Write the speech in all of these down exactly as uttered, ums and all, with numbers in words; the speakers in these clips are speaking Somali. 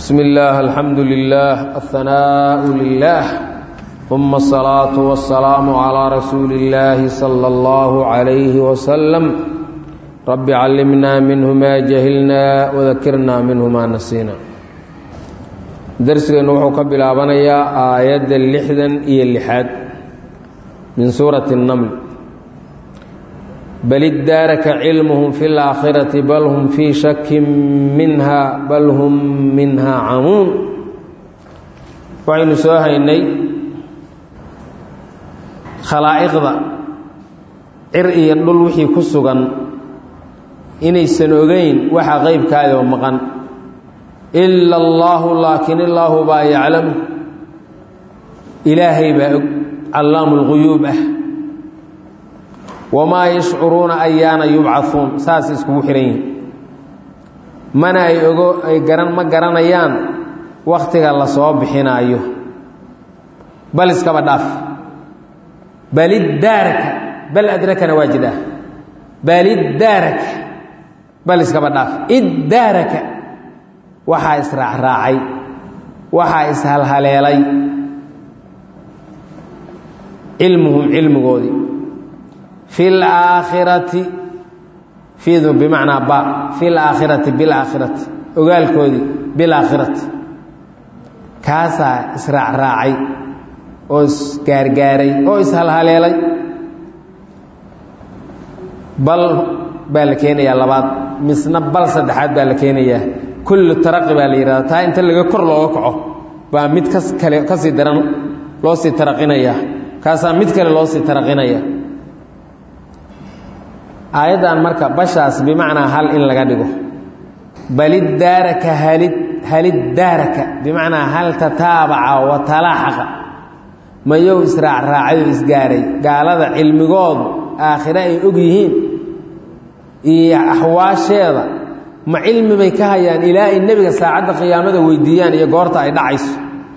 بسم الله الحمد لله الثناء لله ثم الصلاة والسلام على رسول الله صلى الله عليه وسلم رب علمنا منه ما جهلنا وذكرنا منه ما نسينا درسنا وحو كبلابنيا آيات اللحدن إيا اللحاد من سورة النمل بل ادارك علمهم في الآخرة بل هم في شك منها بل هم منها عمون وعين سواها إني خلائق ذا عرئي يدل وحي كسوغا إني سنوغين وحا غيب كاذا ومغان إلا الله لكن الله با يعلم إلهي با علام الغيوب وما يشعرون أيانا يبعثون ساس اسكو حرين من أي أي قرن ما قرن أيان وقتك الله صواب بحنا أيوه بل اسكب داف بل الدارك بل أدركنا واجده بل الدارك بل اسكب داف الدارك وحا إسرع راعي وحا إسهل هليلي علمهم علم قودي في الآخرة في ذو بمعنى باء في الآخرة بالآخرة وقال كودي بالآخرة كاسا إسرع راعي أوس قارقاري أوس هالهاليلي بل بالكين يا لبعض مسنا بل صدحات بالكين يا كل ترقب باليرا تا انت اللي كور لو كعو با مid kas kale kasi daran loo si taraqinaya kaasa mid kale loo si taraqinaya aayadan marka bashaas bimaana hal in laga dhigo balid daraka halid halid daraka bimaana hal tataabaca wa talaahaqa mayo israac raacay isgaaray gaalada cilmigood aakhira ay og yihiin iyo ahwaasheeda ma cilmi bay ka hayaan ilaa in nabiga saacada qiyaamada weydiiyaan iyo goorta ay dhacayso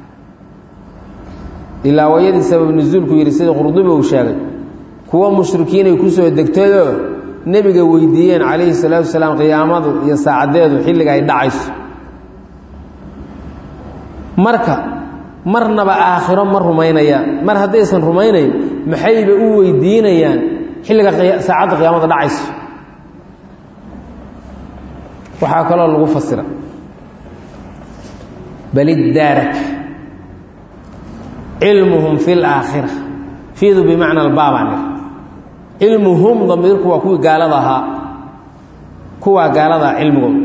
ilaa wayadii sabab nuzuulku yiri sida qurdubi uu sheegay kuwa mushrikiin ay ku soo degtaydo nabiga weydiiyeen calayhi salaatu wasalaam qiyaamadu iyo saacadeedu xilliga ay dhacayso marka marnaba aakhiro mar rumaynayaan mar haddaysan rumaynayn maxayba u weydiinayaan xilliga saacada qiyaamada dhacayso waxaa kaloo lagu fasira bal idaarak cilmuhum fi laakhira fiidu bimacna albaabani cilmuhum damiirku waa kuwii gaalada ahaa kuwaa gaalada cilmigooda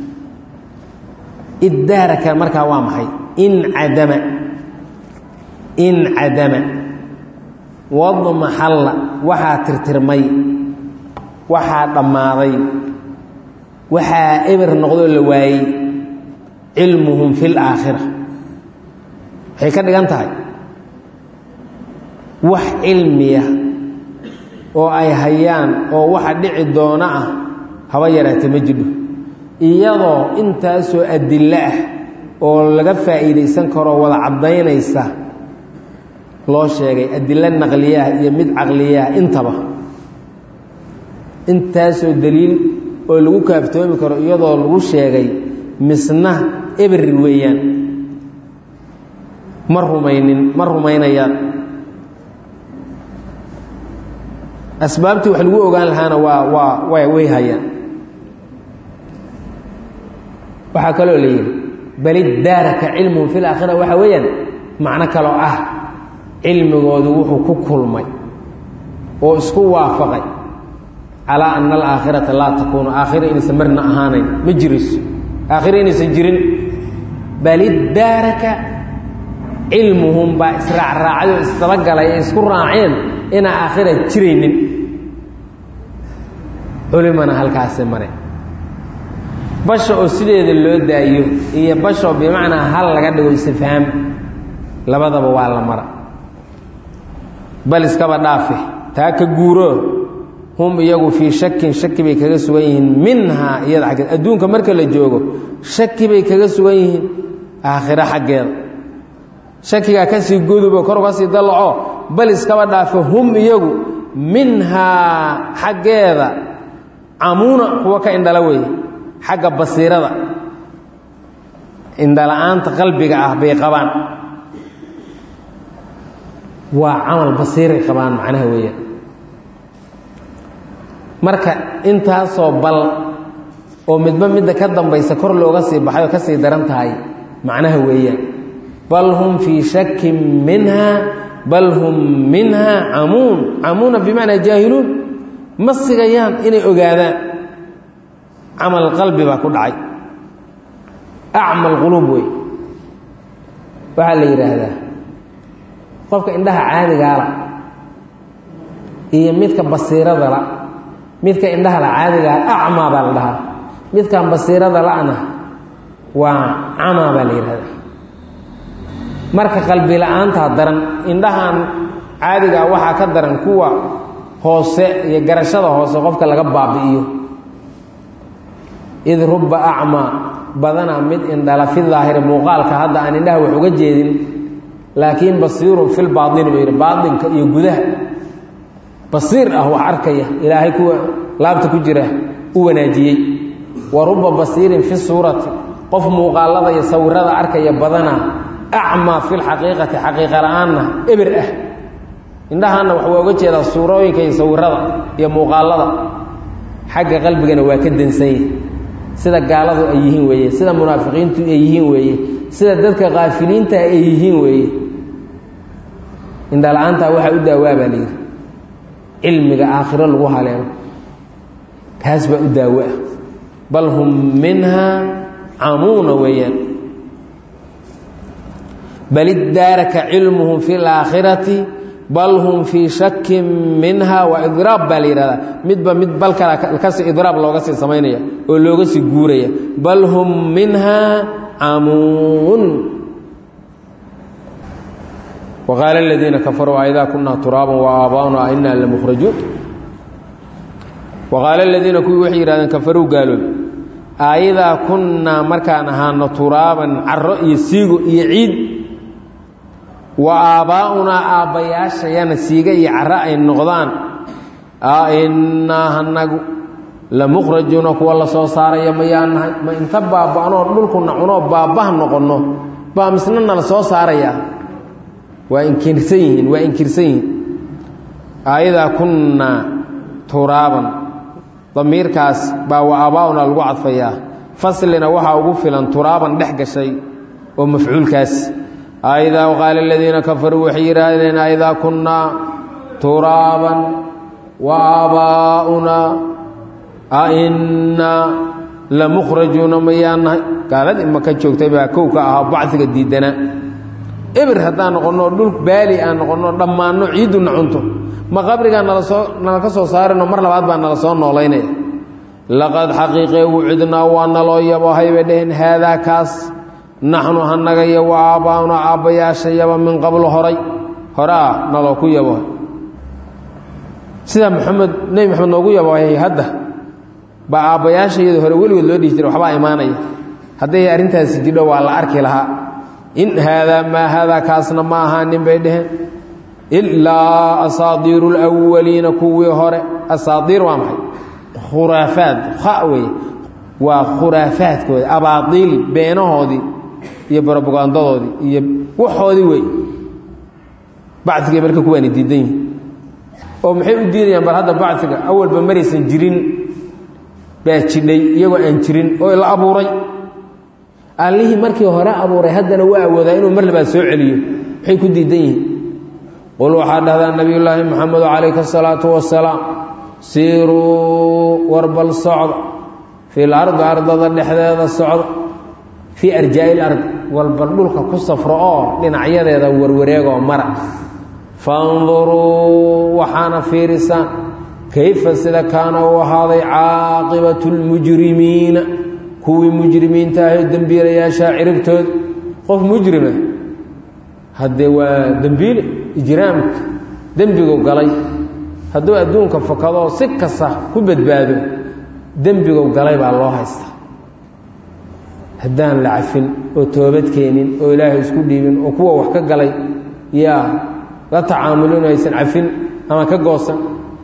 iddaaraka markaa waa maxay incadama incadama wadmaxalla waxaa tirtirmay waxaa dhammaaday waxaa eber noqdoo la waayey cilmuhum fi laakhira waxay ka dhigan tahay wax cilmiya oo ay hayaan oo waxa dhici doona ah haba yaraata ma jidho iyadoo intaasoo adillo ah oo laga faa'iidaysan karo wada caddaynaysa loo sheegay adillo naqliyaah iyo mid caqliyaah intaba intaasoo daliil oo lagu kaaftoomi karo iyadoo lagu sheegay misna eber weeyaan ma rumaynin ma rumaynayaan asbaabtii wax lagu ogaan lahaana waa waa way way hayaan waxaa kaloo la yidhi bal iddaaraka cilmuhum fi laakhira waxa weeyaan macno kaloo ah cilmigoodu wuxuu ku kulmay oo isku waafaqay calaa ana alaakhirata laa takuunu aakhira inaysan marna ahaanayn ma jirayso aakhira inaysan jirin bal iddaaraka cilmuhum baa israac raacay oo isdabagalay ee isku raaceen inaa aakhira jiraynin culimana halkaasi mare basha oo sideeda loo daayo iyo basha oo bimacnaa hal laga dhigo isfahaam labadaba waa la mara bal iskaba dhaafe taa ka guuro hum iyagu fii shakin shaki bay kaga sugan yihiin minhaa iyada xaggeed adduunka marka la joogo shaki bay kaga sugan yihiin aakhira xaggeeda shakigaa kasii gudubo kor uga sii dallaco bal iskaba dhaafo hum iyagu minhaa xaggeeda camuuna kuwa ka indhala weeye xagga basiirada indhala-aanta qalbiga ah bay qabaan waa camal basiiray qabaan macnaha weeyaan marka intaasoo bal oo midba midda ka dambaysa kor looga sii baxay oo ka sii daran tahay macnaha weeyaan bal hum fii shakin minha bal hum minha camuun camuuna bimacnaa jaahiluun ma sigayaan inay ogaadaan camal qalbi baa ku dhacay acmal quluub wey waxaa la yidhaahdaa qofka indhaha caadigaala iyo midka basiirada la midka indhaha la caadigaa acmaa baa la dhahaa midkan basiirada la-na waa camaa baa la yidhahdaa marka qalbi la-aantaa daran indhahan caadigaa waxaa ka daran kuwa hoose iyo garashada hoose qofka laga baabi'iyo id rubba acmaa badanaa mid indhala fi daahiri muuqaalka hadda aan indhaha wax uga jeedin laakiin basiirun fil baaini buu yidhi baainka iyo gudaha basiir ah wax arkaya ilaahay kuwa laabta ku jira u wanaajiyey wa rubba basiirin fi suurati qof muuqaalada iyo sawirada arkaya badanaa acmaa fi lxaqiiqati xaqiiqa la-aanna eber ah indhahaanna wax waa uga jeedaa suurooyinka iyo sawirada iyo muuqaalada xagga qalbigana waa ka dansanya sida gaaladu ay yihiin weeye sida munaafiqiintu ay yihiin weeye sida dadka kaafiliinta ay yihiin weeye indhala-aantaa waxaa u daawaa baa layidhi cilmiga aakhiro lagu haleelo kaas baa u daawo ah bal hum minha camuuna weeyaan bal iddaaraka cilmuhum fi laakhirati bal hum fii shakin minha waa idraab baa la yidhahdaa midba mid bal kala kasi idraab looga sii samaynaya oo looga sii guuraya bal hum minha camuun waqaala aladiina kafaruu aidaa kunaa turaaban wa aabaa'una ainaa lamukhrajuun waqaala aladiina kuwii waxay yihahdeen kafaruu gaaloob aidaa kunnaa markaan ahaano turaaban caro iyo siigo iyo ciid wa aabbaa'unaa aabbayaashayana siiga iyo caro ay noqdaan ainnaa hanagu lamukhrajuuna kuwa la soo saaraya mayaa nahay ma inta baaba-anoo dhulkuna cunoo baabah noqonno baa misna nala soo saarayaa waa inkirsan yihiin waa inkirsan yihiin aidaa kunnaa turaaban damiirkaas baa wa aabbaa'unaa lagu cadfayaa faslina waxaa ugu filan turaaban dhex gashay oo mafcuulkaas aidaa qaala aladiina kafaruu waxay yidhaahdeen aidaa kunnaa turaaban wa aabaa'unaa ainnaa lamukhrajuuna mayaa nahay gaaladii maka joogtay baa kow ka ahaa bacdiga diidanaa eber haddaan noqonno dhul baali aan noqonno dhammaanno ciidduna cunto ma qabrigaa nala soo nala ka soo saarino mar labaad baa nala soo noolaynaya laqad xaqiiqee wucidnaa waa naloo yabohay bay dheheen haadaa kaas naxnu hanaga iyo wa aabbaa'una aabbayaashayaba min qablo horay horaa naloo ku yabohay sidaa maxamed nebi maxamed noogu yabohay hadda baa aabbayaashayada hore weligood loo dhihi jiray waxbaa imaanaya hadday arrintaasi jidho waa la arki lahaa in haadaa maa haadaa kaasna ma ahaanin bay dheheen ilaa asaadiiru lwaliina kuwii hore asaadiir waa maxay khuraafaad kha wey waa khuraafaadkooda abaadiil beenahoodii iyo brobagandadoodii iyo waxoodii wey bacdigay marka kuwaani diidan yihin oo maxay u diidayaan bal hadda bacdiga awalba maraysan jirin baa jidhay iyagoo aan jirin oo la abuuray allihii markii hore abuuray haddana waa awoodaa inuu mar labaad soo celiyo maxay ku diidan yihiin qul waxaa dhahdaa nabiyullaahi moxamedo calayhi asalaatu wasalaam siiruu warbal socda fi lardi ardada dhexdeeda socda fii arjaa'i lardi walbal dhulka ku safro oo dhinacyadeeda warwareegoo mara fanduruu waxaana fiirisaan kayfa sida kaana uu ahaaday caaqibatu lmujrimiina kuwii mujrimiinta ahee dembiilayaashaa ciribtood qof mujrima haddee waa dembiile ijraamka dembigu galay hadduu adduunka fakadoo si kasta ku badbaado dembigu galay baa loo haystaa haddaan la cafin oo toobad keenin oo ilaahay isku dhiibin oo kuwa wax ka galay yaa la tacaamulin aysan cafin ama ka goosan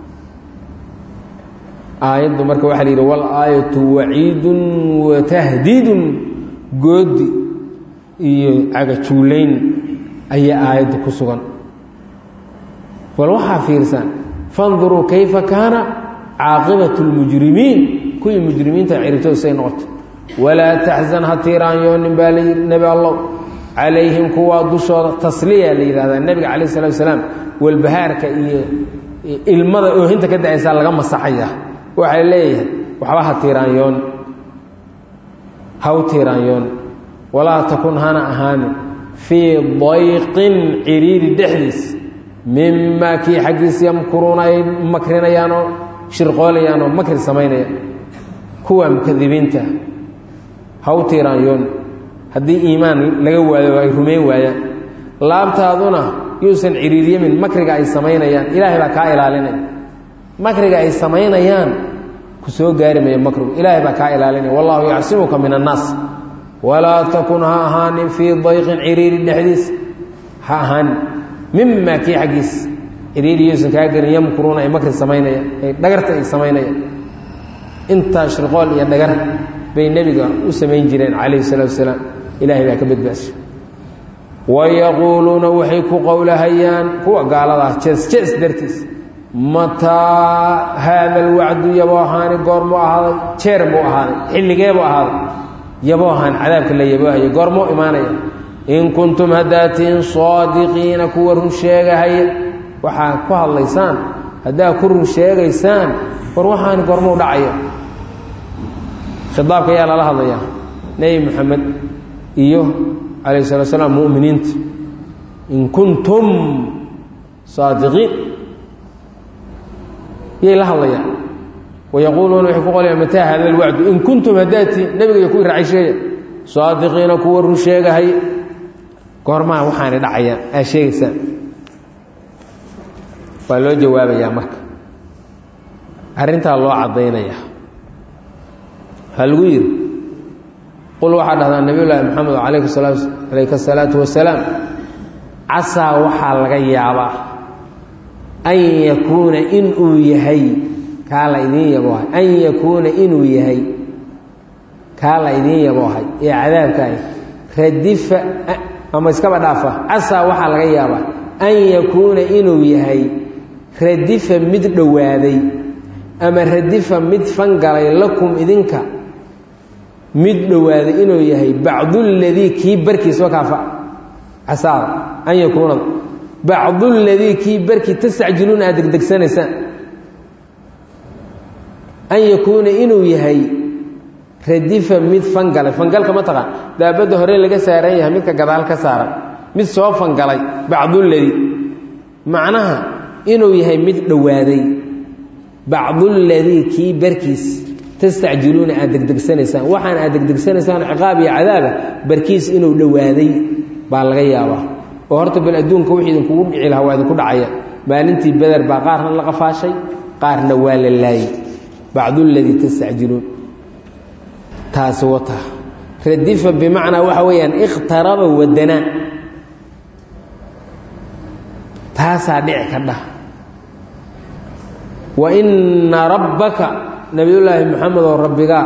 aayaddu marka waxaa la yidhi wal aayatu waciidun wa tahdiidun goodi iyo cagajuulayn ayaa aayadda ku sugan bal waxaa fiirsan fanduruu kayfa kaana caaqibatu lmujrimiin kuwii mujrimiinta ciribtooda say noqoto walaa taxzan ha tiiraanyoonin baa la yidhi nebi allow calayhim kuwaa dushooda tasliya la yidhahdaa nebiga calayh salatu wasalaam walbahaarka iyo ilmada oohinta ka dacaysaa laga masaxaya waxay leeyahay waxba ha tiiraanyoon ha u tiiraanyoon walaa takun hana ahaanin fii dayqin ciriiri dhexdiis mimaa kii xaggiis yamkuruuna ay makrinayaan oo shirqoolayaan oo makri samaynayaan kuwa mukadibiinta ha u tiiraanyoon haddii iimaan laga waayo ay rumayn waayaan laabtaaduna yuusan ciriiriyamin makriga ay samaynayaan ilaahay baa kaa ilaalinaya makriga ay samaynayaan ku soo gaari mayo makrigu ilaahay baa kaa ilaalinaya wallahu yacsimuka min annaas walaa takun ha ahaanin fii dayqin ciriiri dhexdiis ha ahaanin mimaa kii xaggiis ciriiri yuusan kaa gelin yamkuruuna ay makri samaynayaan ay dhagarta ay samaynayaan intaa shirqool iyo dhagar bay nebiga u samayn jireen calayhi salaatu wasalaam ilaahay baa ka badbaashay wayaquuluuna waxay ku qowlahayaan kuwa gaaladaa jees jees dartiis mataa haada alwacdu yaboo ahaani goormuu ahaaday jeer buu ahaaday xilligeebuu ahaaday yaboo ahaan cadaabka la yaboohaya goormuu imaanaya in kuntum haddaatiin saadiqiina kuwa run sheegahaya waxaa ku hadlaysaan haddaa ku run sheegaysaan war waxaani goormuu dhacaya khidaabka ayaa lala hadlayaa nebi moxamed iyo calayh salatu salaam mu'miniinta in kuntum saadiqiin yay la hadlayaan wayaquuluuna waxay ku qolayaan mataa hada alwacdu in kuntum haddaatiin nebiga iyo kuwii raacay sheegaya saadiqiina kuwa run sheegahaya goormaa waxaana dhacayaan aa sheegaysaan waa loo jawaabayaa marka arrintaa loo caddaynayaa waxaa lagu yidhi qul waxaa dhahdaa nabiyullaahi maxamed calayka asalaatu wasalaam casaa waxaa laga yaabaa an yakuuna inuu yahay kaa la idiin yaboohay an yakuuna inuu yahay kaa la idiin yaboohay ee cadaabkaah radifa ama iskaba dhaafa casaa waxaa laga yaabaa an yakuuna inuu yahay radifa mid dhowaaday ama radifa mid fangalay lakum idinka mid dhowaaday inuu yahay bacduladii kii barkiis wakaafa casaada an yakuunada bacduladii kii barkii tastacjiluuna aad degdegsanaysaan an yakuuna inuu yahay radifa mid fangalay fangalka ma taqaan daabadda hore laga saaran yahay midka gadaal ka saaran mid soo fangalay bacduladii macnaha inuu yahay mid dhowaaday bacduladii kii barkiis tastacjiluuna aad degdegsanaysaan waxaan aad degdegsanaysaan ciqaab iyo cadaaba barkiis inuu dhowaaday baa laga yaabaa oo horta bal adduunka wixii idinkugu dhici lahaa waa idinku dhacaya maalintii beder baa qaarna la qafaashay qaarna waa la laayay bacduladii tastacjiluun taasi wata radifa bimacnaa waxa weeyaan ikhtaraba wadanaa taasaa dhici ka dhah wa ina rabbaka nabiyullaahi moxamed oo rabbigaa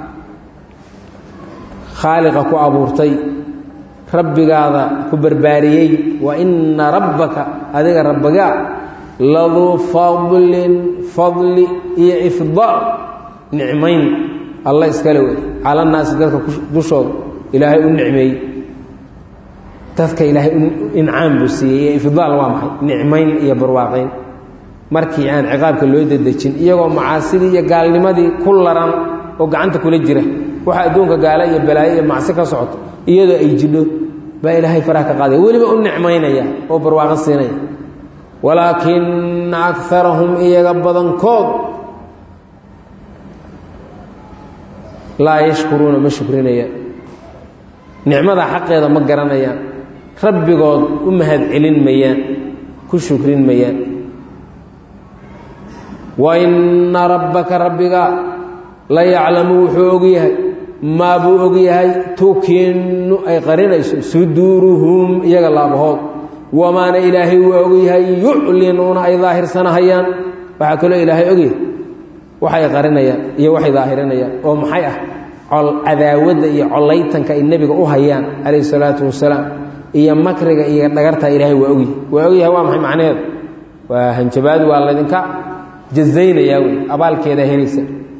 khaaliqa ku abuurtay rabbigaada ku barbaariyey wa ina rabbaka adiga rabbigaa laduu fadlin fadli iyo ifdaa nicmayn alla iskale wey cala naasi dadka dushooda ilaahay u nicmeeyey dadka ilaahay incaam buu siiyey iyo ifdaal waa maxay nicmayn iyo barwaaqayn markii aan ciqaabka loo dedejin iyagoo macaasidii iyo gaalnimadii ku laran oo gacanta kula jira waxa adduunka gaala iyo balaayo iyo macsi ka socoto iyadoo ay jidho baa ilaahay faraha ka qaadaya weliba u nicmaynaya oo barwaaqo siinaya walaakina akarahum iyaga badankood laa yashkuruuna ma shukrinayaan nicmada xaqeeda ma garanayaan rabbigood u mahad celin mayaan ku shukrin mayaan wa ina rabbaka rabbiga la yaclamu wuxuu og yahay maa buu og yahay tukinu ay qarinayso suduuruhum iyaga laabahood wamaana ilaahay waa og yahay yuclinuuna ay daahirsanahayaan waxaa kaloo ilaahay og yahay waxay qarinayaan iyo waxay daahirinayaan oo maxay ah col cadaawada iyo colaytanka ay nabiga u hayaan alayhi salaatu wasalaam iyo makriga iyo dhagarta ilaahay waa ogi waa ogi waa maxay macnaheedu waa hanjabaad waa la idinka jazaynaya abaalkeeda helaysa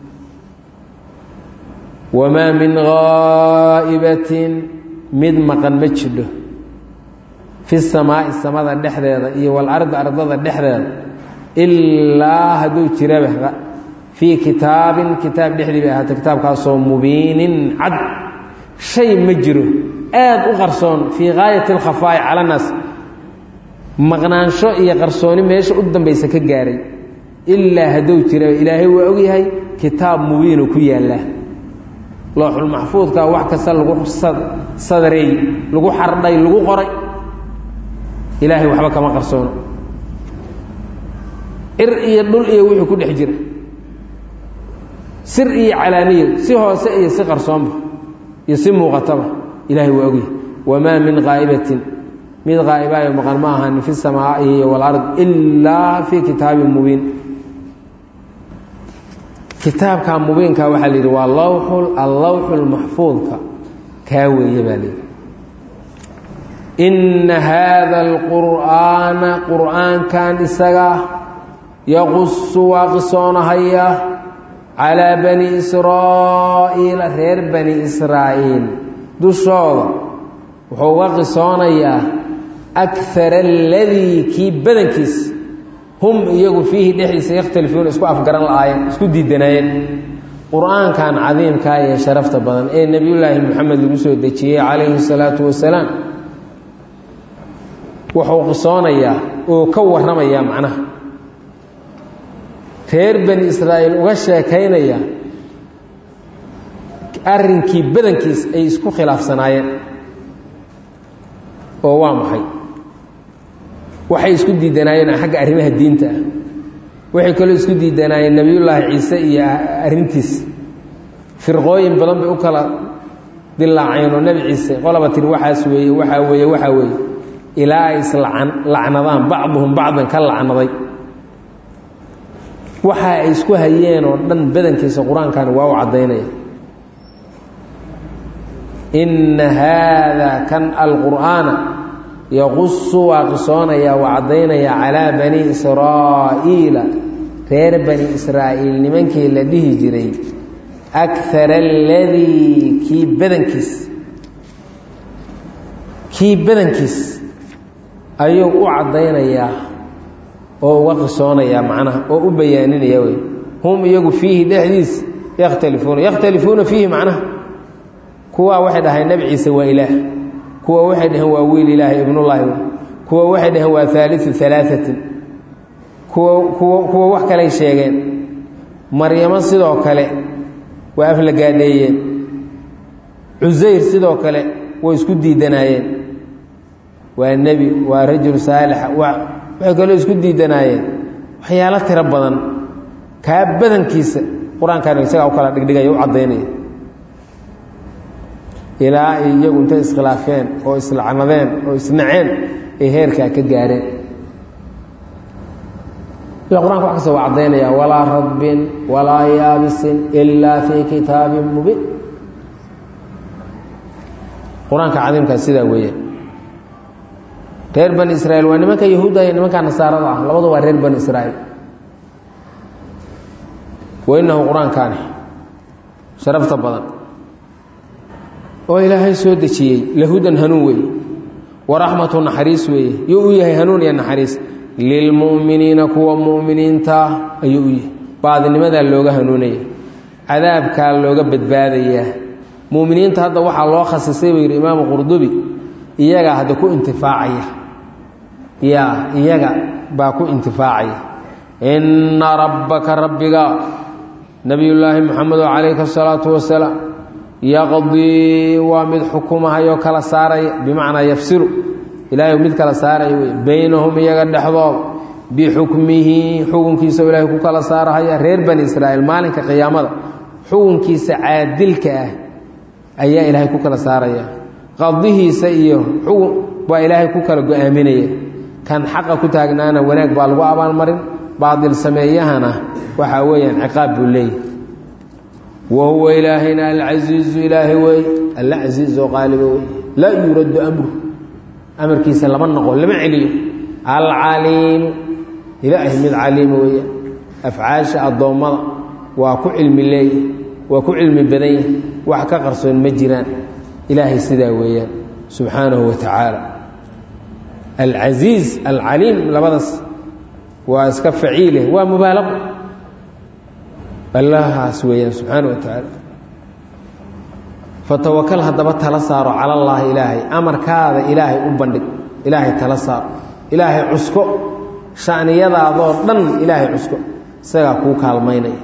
wama min ghaibatin mid maqan ma jiro fi samaa'i samada dhexdeeda iyo wal ardi ardada dhexdeeda illaa haduu jiraba fi kitaabin kitaab dhexdii bay ahaatay kitaabkaasoo mubiinin cad shay ma jiro aad u qarsoon fii gaayati alkhafaa'i cala naas maqnaansho iyo qarsooni meesha u dambaysa ka gaaray ilaa hadduu jiraba ilaahay waa ogyahay kitaab mubiinu ku yaallaa looxul maxfuudka wax kasta lagu sadreey lagu xardhay lagu qoray ilaahay waxba kama qarsoono ir iyo dhul iyo wixii ku dhex jira sir iyo calaaniyo si hoose iyo si qarsoonba iyo si muuqataba ilaahay waa ogyahay wamaa min qaa'ibatin mid qaa'ibaayo maqan ma ahan fi samaa'i wal ard ilaa fi kitaabin mubiin kitaabka mubiinka waxaa la yidhi waa lawxul allawxul maxfuudka kaa weeye baa la yidhi inna haada alqur'aana qur'aankan isaga yaqusu waa qisoonahaya calaa bani israa'iila reer bani israa'iil dushooda wuxuu uga qisoonayaa akara aladii kii badankiis hum iyagu fiihi dhexdiisa yakhtalifuuna isku afgaran la'aayeen isku diidanaayeen qur'aankan cadiimkaa ee sharafta badan ee nebiyullaahi moxamed lagu soo dejiyey calayhi salaatu wasalaam wuxuu qisoonayaa oo ka warramayaa macnaha reer bani israa'iil uga sheekaynaya arrinkii badankiis ay isku khilaafsanaayeen oo waa maxay waxay isku diidanaayeen xagga arrimaha diinta ah waxay kaloo isku diidanaayeen nebiyullaahi ciise iyo arrintiis firqooyin badan bay u kala dilaaceen oo nebi ciise qolaba tiri waxaas weeye waxaa weeye waxaa weeye ilaa ay islacan lacnadaan bacduhum bacdan ka lacnaday waxa ay isku hayeen oo dhan badankiisa qur-aankani waa u caddaynaya inna haada kan alqur'aana yaqusu waa qisoonayaa waa caddaynayaa calaa bani israa'iila reer bani israa'iil nimankii la dhihi jiray akara aladii kii badankiis kii badankiis ayuu u caddaynayaa oo uga qisoonayaa macnaha oo u bayaaninaya wey hum iyagu fiihi dhexdiis yakhtalifuuna yakhtalifuuna fiihi macnaha kuwaa waxay dhahayn nebi ciise waa ilaah kuwa waxay dhaheen waa wiil ilaahay ibnullaahi kuwa waxay dhaheen waa haaliu alaaثatin kuwa kuwa kuwa wax kaley sheegeen maryamo sidoo kale waa aflagaadheeyeen cusayr sidoo kale way isku diidanaayeen waa nebi waa rajul saalixa waxay kaloo isku diidanaayeen waxyaalo tiro badan kaa badankiisa qur-aankan isagaa u kala dhigdhigaya u caddaynaya ilaa ay iyagu intay iskhilaafeen oo islacnadeen oo isnaceen ay heerkaa ka gaareen ila qur-aanka wax kasta waa caddaynaya walaa radbin walaa yaabisin ilaa fii kitaabin mubiin qur-aanka cadiimkaa sidaa weeyaan reer bani israa'iil waa nimanka yahuudda iyo nimanka nasaarada ah labadu waa reer bani israa'iil wa innahu qur-aankaani sharafta badan oo ilaahay soo dejiyey lahudan hanuun weeye waraxmatu naxariis weeye yuu u yahay hanuun iyo naxariis lilmu'miniina kuwa mu'miniinta ayuu u yahay baadinimadaa looga hanuunaya cadaabkaa looga badbaadayaa mu'miniinta hadda waxaa loo khasisay buu yidhi imaamu qurdubi iyagaa hadda ku intifaacaya yaa iyaga baa ku intifaacaya inna rabbaka rabbiga nabiyullaahi moxamedo calayhi asalaatu wasalaam yaqdii waa mid xukumahayoo kala saaraya bimacnaa yafsilu ilaahay mid kala saaraya wey baynahum iyaga dhexdood bixukmihi xukunkiisa ilaahay ku kala saarahaya reer bani israa'iil maalinka qiyaamada xukunkiisa caadilka ah ayaa ilaahay ku kala saaraya qadihiisa iyo xukun baa ilaahay ku kala go-aaminaya kan xaqa ku taagnaana wanaag baa lagu abaalmarin baadil sameeyahana waxaa weeyaan ciqaab buu leeyahay wahuwa ilaahayna alcasiizu ilaahay wey alla casiiz oo qaaliba wey laa yuraddu amru amarkiisa lama noqo lama celiyo alcaliimu ilaahay mid caliima weya afcaasha addoommada waa ku cilmi leeyahy waa ku cilmi badan yahay wax ka qarsoon ma jiraan ilaahay sidaa weeyaan subxaanahu wa tacaala alcasiiz alcaliim labadaas waa iska faciile waa mubaalaqo allahaas weeyaan subxaanahu wa tacaala fatawakal haddaba tala saaro cala allaahi ilaahay amarkaada ilaahay u bandhig ilaahay tala saaro ilaahay cusko shaniyadaadoo dhan ilaahay cusko isagaa kuu kaalmaynaya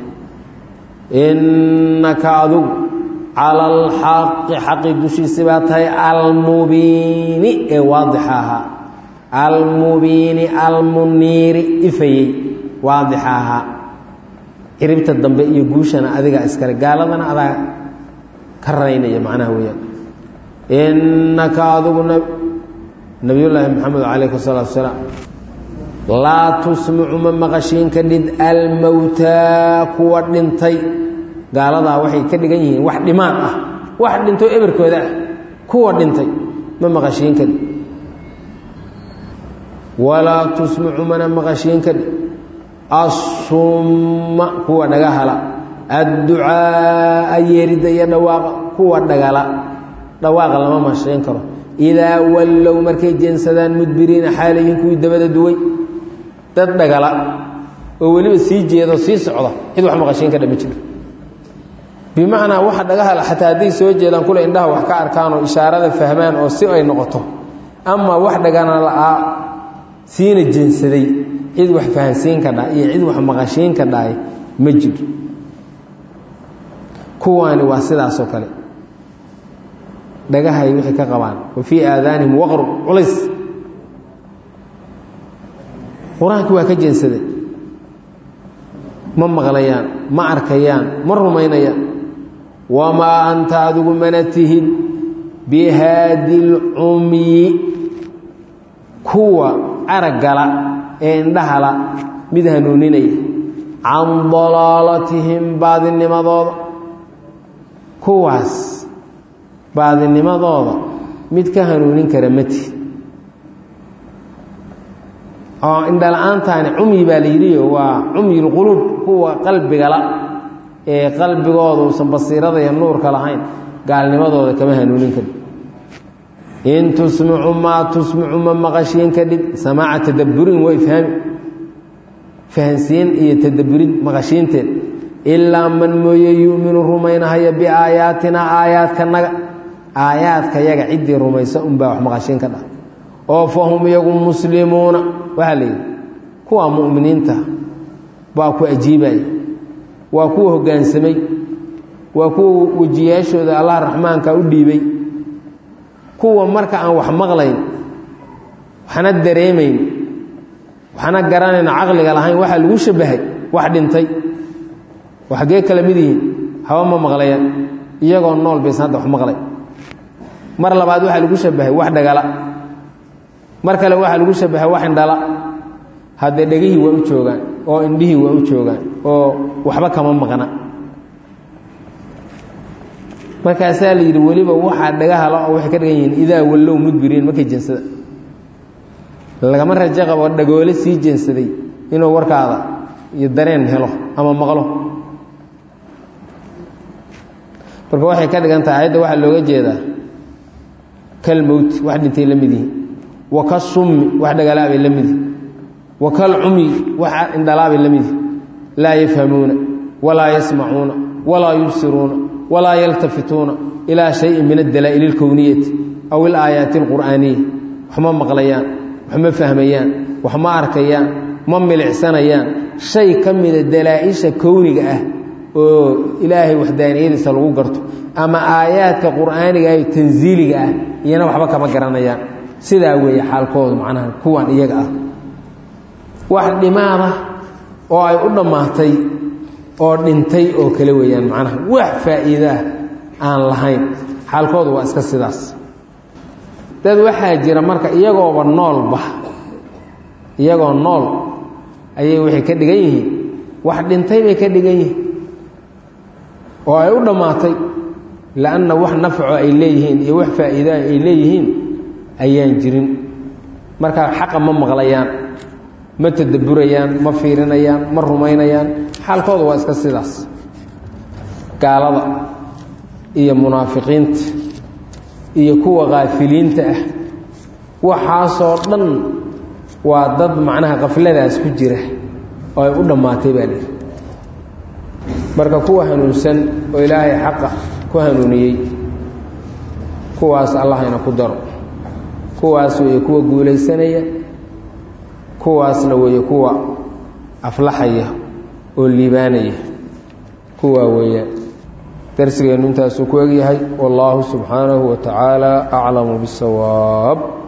innaka adugu cala alxaqi xaqi dushiisi baa tahay almubiini ee waadixa ahaa almubiini almuniiri ifayey waadixa ahaa ciribta dambe iyo guushana adigaa iskale gaaladana adaa ka raynaya macnaha weeyaan innaka adugu nabiyullaahi maxamed calayhi salaatu wasalaam laa tusmicu ma maqashiin ka dhid almowtaa kuwa dhintay gaaladaa waxay ka dhigan yihiin wax dhimaan ah wax dhinto eberkooda ah kuwa dhintay ma maqashiin ka dhid walaa tusmicu mana maqashiin ka dhid assumma kuwa dhagahala adducaaa yeerida iyo dhawaaqa kuwa dhagala dhawaaqa lama maqashiin karo idaa wallow markay jeensadaan mudbiriina xaalayihin kuwii dabada duway dad dhagala oo weliba sii jeedo sii socda cid wax maqashiin ka dhami jiro bimacnaa waxa dhagahala xataa hadday soo jeedaan kule indhaha wax ka arkaan oo ishaarada fahmaan oo si ay noqoto ama wax dhagana la-aa siina jeensaday cid wax fahansiin ka dha iyo cid wax maqashiin ka dhahay ma jiro kuwaani waa sidaasoo kale dhagahay wixii ka qabaan wa fii aadaanihim waqru culays qur-aankii waa ka jeensaday ma maqlayaan ma arkayaan ma rumaynayaan wamaa anta adigu mana tihid bihaadi lcumyi kuwa araggala ee indhahala mid hanuuninaya can dalaalatihim baadinimadooda kuwaas baadinimadooda mid ka hanuunin kara ma tihid oo indhala-aantaani cumyi baa la yidhiyo waa cumyulquluub kuwa qalbigala ee qalbigooda uusan basiirada iyo nuurka lahayn gaalnimadooda kama hanuunin kadhig in tusmicu maa tusmicu ma maqashiin ka dhig samaaca tadabburin way fahmi fahansiin iyo tadabburid maqashiinteed ilaa man mooye yu'minu rumaynahaya biaayaatinaa aayaadkanaga aayaadka yaga ciddii rumaysa unbaa wax maqashiin ka dhah oo fahum iyagu muslimuuna waxaa la yidhi kuwa mu'miniinta baa ku ajiibaya waa kuwa hoggaansamay waa kuwa wejiyaashooda allah raxmaanka u dhiibay kuwa marka aan wax maqlayn waxna dareemayn waxna garanayn caqliga lahayn waxaa lagu shabahay wax dhintay waxgee kala mid yihiin haba ma maqlayaan iyagoo nool baysan hadda wax maqlay mar labaad waxaa lagu shabahay wax dhagala mar kale waxaa lagu shabahay wax indhala haddee dhegihii waa u joogaan oo indhihii waa u joogaan oo waxba kama maqna markaasaa la yidhi weliba waxaa dhagahala oo waxay ka dhigan yihiin idaa wallow mudbiriin markay jeensada lagama rajo qabo dhagoole sii jeensaday inuu warkaada iyo dareen helo ama maqlo marka waxay ka dhigan tahay ayadda waxaa looga jeedaa kal mowt wax dhintay la mid yihiin wa ka summi wax dhagalaabay la mid yihin wa kal cumyi wax indhalaabay la mid yihin laa yafhamuuna walaa yasmacuuna walaa yubsiruuna walaa yaltafituuna ilaa shayin min addalaa'il اlkowniyati aw ilaayaati اlqur'aaniya wax ma maqlayaan wax ma fahmayaan wax ma arkayaan ma milicsanayaan shay ka mida dalaa-isha kowniga ah oo ilaahay waxdaaniyadiisa lagu garto ama aayaadka qur'aaniga ah tansiiliga ah iyana waxba kama garanayaan sidaa weeye xaalkoodu macnaha kuwan iyaga ah wax dhimaada oo ay u dhammaatay oo dhintay oo kale weeyaan macnaha wax faa'iidaa aan lahayn xaalkoodu waa iska sidaas dad waxaa jira marka iyagooba noolba iyagoo nool ayay waxay ka dhigan yihiin wax dhintay bay ka dhigan yihiin oo ay u dhamaatay laana wax nafco ay leeyihiin iyo wax faa'iido ay leeyihiin ayaan jirin marka xaq ma maqlayaan ma tadabburayaan ma fiirinayaan ma rumaynayaan xaalkoodu waa iska sidaas gaalada iyo munaafiqiinta iyo kuwa qaafiliinta ah waxaasoo dhan waa dad macnaha qafladaas ku jira oo ay u dhammaatay baa leeyahay marka kuwa hanuunsan oo ilaahay xaqa ku hanuuniyey kuwaas allahayna ku daro kuwaas weeye kuwa guulaysanaya kuwaasna weeye kuwa aflaxaya oo liibaanaya kuwaa weeyaan darsigeenu intaasuu ku egyahay wallaahu subxaanahu wa tacaala aclamu bisawaab